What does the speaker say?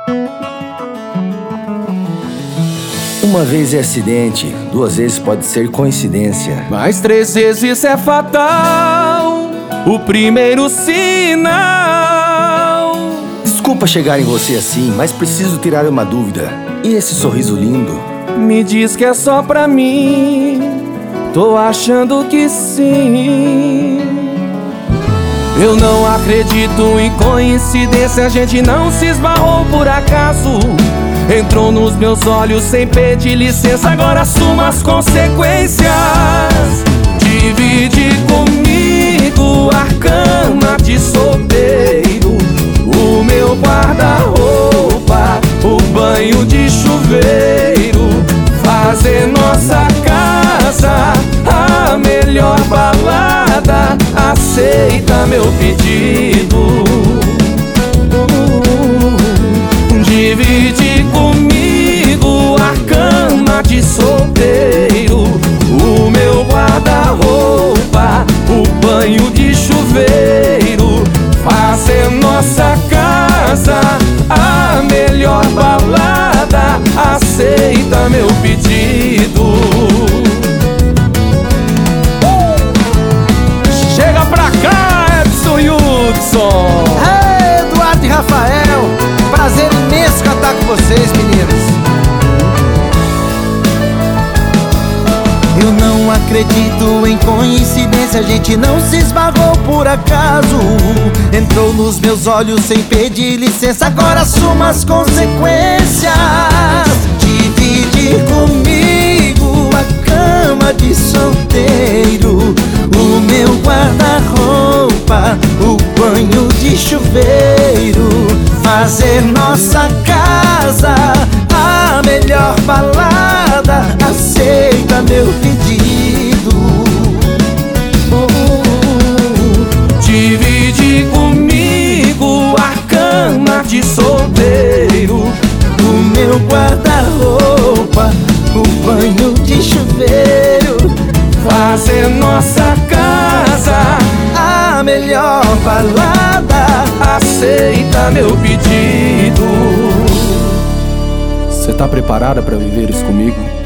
Uma vez é acidente, 2 vezes pode ser coincidência, mas 3 vezes é fatal o primeiro sinal. Desculpa chegar em você assim, mas preciso tirar uma dúvida. E esse sorriso lindo? Me diz que é só pra mim, tô achando que sim. Eu não acredito em coincidência, a gente não se esbarrou por acaso. Entrou nos meus olhos sem pedir licença, agora assuma as consequências. Divide comigo a cama de solteiro, o meu guarda-roupa, o banho de chuveiro. Fazer nossa casa a melhor balada, aceita meu pedido. Divide comigo a cama de solteiro, o meu guarda-roupa, o banho de chuveiro. Fazer nossa casa a melhor balada, aceita meu pedido. Chega pra cá, Edson e Hudson. Hey, Eduardo e Rafael, prazer imenso cantar com vocês, meninos. Eu não acredito em coincidência, a gente não se esbarrou por acaso. Entrou nos meus olhos sem pedir licença, agora assuma as consequências. Divide comigo a cama de solteiro, o meu guarda-roupa, o banho de chuveiro. Fazer nossa casa a melhor balada, aceita meu pedido. Divide comigo a cama de solteiro, o meu guarda-roupa, o banho de chuveiro. fazer nossa casa a melhor balada, aceita meu pedido. Você tá preparada pra viver isso comigo?